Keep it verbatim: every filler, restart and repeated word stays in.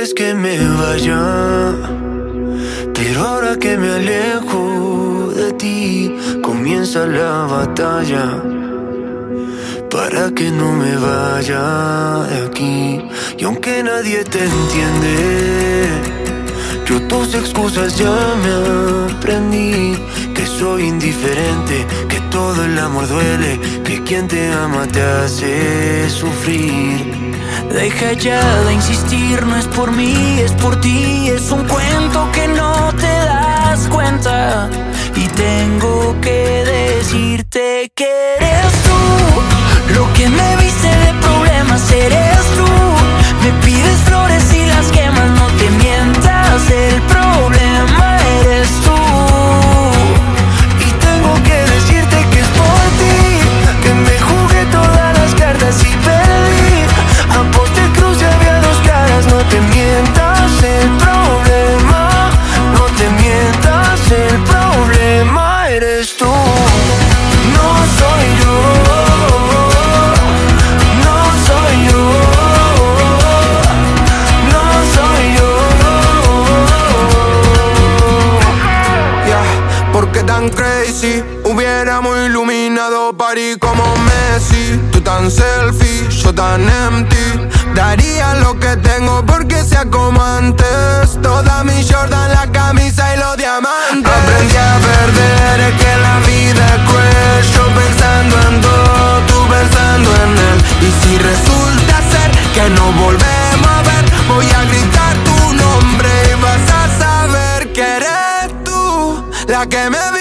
pides que me vaya, pero ahora que me alejo de ti, comienza la batalla para que no me vaya de aquí. Y aunque nadie te entiende, yo tus excusas ya me aprendí. Que soy indiferente, que todo el amor duele, que quien te ama te hace sufrir. Deja ya de insistir, no es por mí, es por ti. Es un cuento que no te das cuenta. Y tengo que decirte que eres tú. Lo que me viste de problemas eres tú. Me pides flores y las quemas, no te mientas. El problema eres tú. Y tengo que decirte que es por ti, que me jugué todas las cartas y perdí. Aposté cruz y había dos caras, no te mientas. El problema, no te mientas. El problema eres tú. No soy yo. No soy yo. No soy yo. Yeah, ¿por qué tan crazy? Hubiéramos iluminado París como Messi. Tú tan selfie, yo tan empty. Daría lo que tengo porque sea como antes. Toda mi Jordan, la camisa y los diamantes. Aprendí a perder, es que la vida es cruel. Yo pensando en todo, tú pensando en él. Y si resulta ser que no volvemos a ver, voy a gritar tu nombre y vas a saber que eres tú la que me